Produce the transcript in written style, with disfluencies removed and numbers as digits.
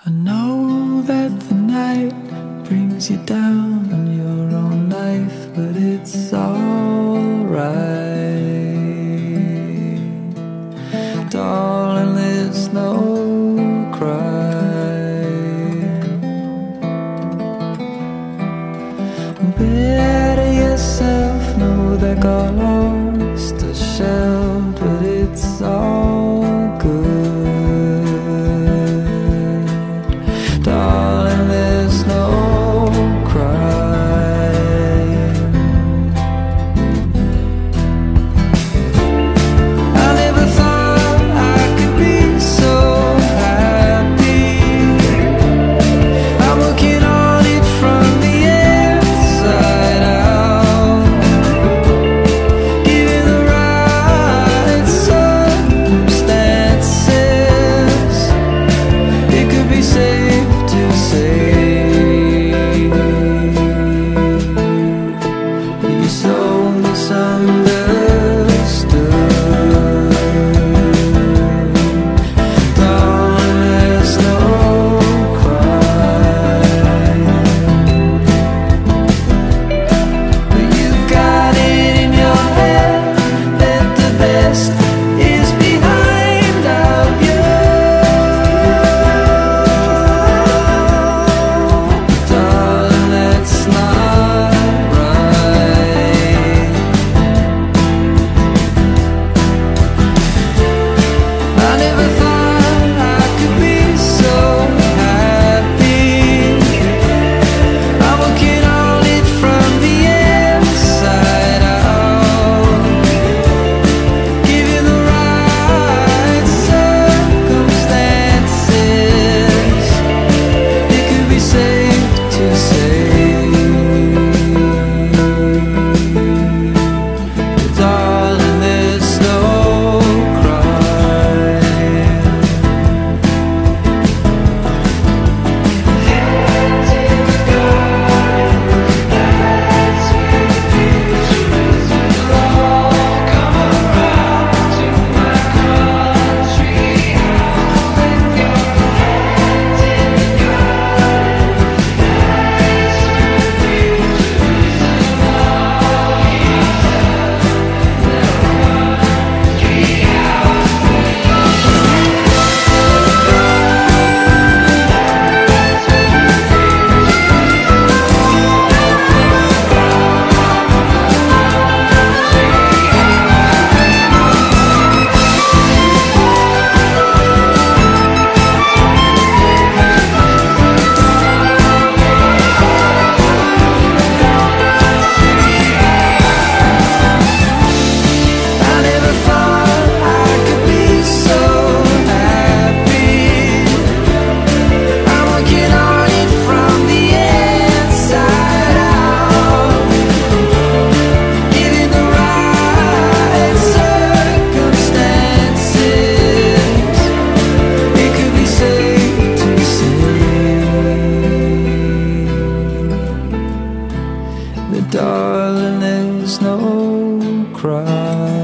I know that the night brings you down on your own knife, but it's alright, darling, there's no crying. Better yourself, know that got lost or shelled, but it's all good. Darling, there's no crying. I never thought I could be so happy. I'm working on it from the inside out, given the right circumstances, it could be safe to say you're so misunderstood. Darling, there's no crying, but you've got it in your head that the best is behind of you. Darling, that's not right. I never thought I could be so happy. I'm working on it from the inside out, given the right circumstances, it could be safe to say, darling, there's no crying. I never thought I could be so happy. I'm working on it from the inside out, given the right circumstances, it could be safe to say that, darling, there's no crying.